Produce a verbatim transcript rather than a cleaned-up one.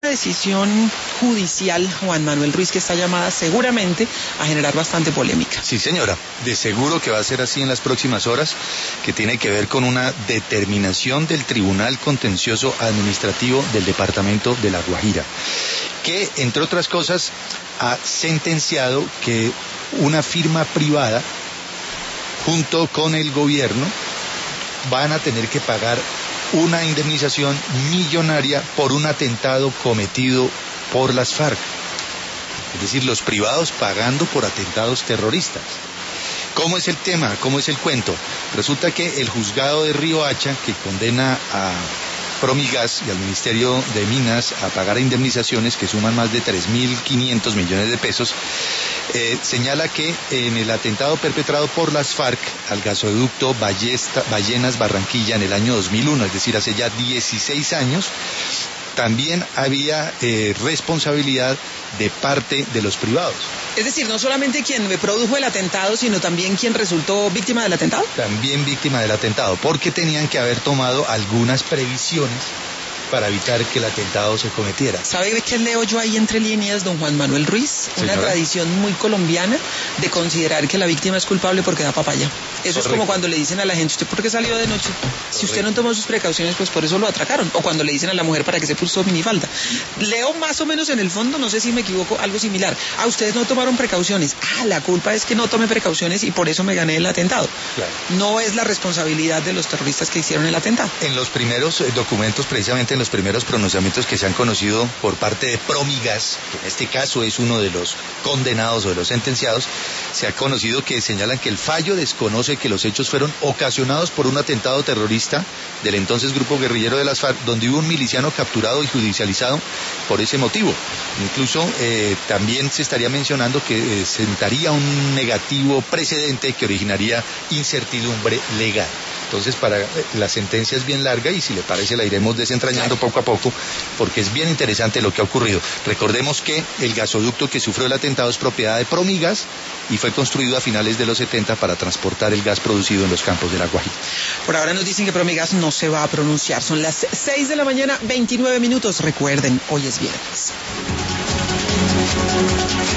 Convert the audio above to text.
decisión judicial, Juan Manuel Ruiz, que está llamada seguramente a generar bastante polémica. Sí, señora, de seguro que va a ser así en las próximas horas, que tiene que ver con una determinación del Tribunal Contencioso Administrativo del Departamento de La Guajira, que, entre otras cosas, ha sentenciado que una firma privada, junto con el gobierno, van a tener que pagar una indemnización millonaria por un atentado cometido por las FARC. Es decir, los privados pagando por atentados terroristas. ¿Cómo es el tema? ¿Cómo es el cuento? Resulta que el juzgado de Riohacha, que condena a Promigas y al Ministerio de Minas a pagar indemnizaciones que suman más de tres mil quinientos millones de pesos, eh, señala que en el atentado perpetrado por las FARC al gasoducto Ballesta, Ballenas Barranquilla en el año dos mil uno, es decir, hace ya dieciséis años, también había eh, responsabilidad de parte de los privados. Es decir, no solamente quien me produjo el atentado, sino también quien resultó víctima del atentado. También víctima del atentado, porque tenían que haber tomado algunas previsiones para evitar que el atentado se cometiera. ¿Sabe qué leo yo ahí entre líneas, don Juan Manuel Ruiz? Una Señora. tradición muy colombiana de considerar que la víctima es culpable porque da papaya. Eso Correcto. es como cuando le dicen a la gente, ¿usted por qué salió de noche? Si usted no tomó sus precauciones, pues por eso lo atracaron. O cuando le dicen a la mujer para que se puso minifalda. Leo más o menos en el fondo, no sé si me equivoco, algo similar. Ah, ustedes no tomaron precauciones. Ah, la culpa es que no tomé precauciones y por eso me gané el atentado. Claro. No es la responsabilidad de los terroristas que hicieron el atentado. En los primeros eh, documentos, precisamente en los primeros pronunciamientos que se han conocido por parte de Promigas, que en este caso es uno de los condenados o de los sentenciados, se ha conocido que señalan que el fallo desconoce que los hechos fueron ocasionados por un atentado terrorista del entonces grupo guerrillero de las FARC, donde hubo un miliciano capturado y judicializado por ese motivo. Incluso eh, también se estaría mencionando que eh, sentaría un negativo precedente que originaría incertidumbre legal. Entonces, para la sentencia es bien larga y si le parece la iremos desentrañando poco a poco, porque es bien interesante lo que ha ocurrido. Recordemos que el gasoducto que sufrió el atentado es propiedad de Promigas y fue construido a finales de los setenta para transportar el gas producido en los campos de La Guajira. Por ahora nos dicen que Promigas no se va a pronunciar. Son las seis de la mañana, veintinueve minutos. Recuerden, hoy es viernes.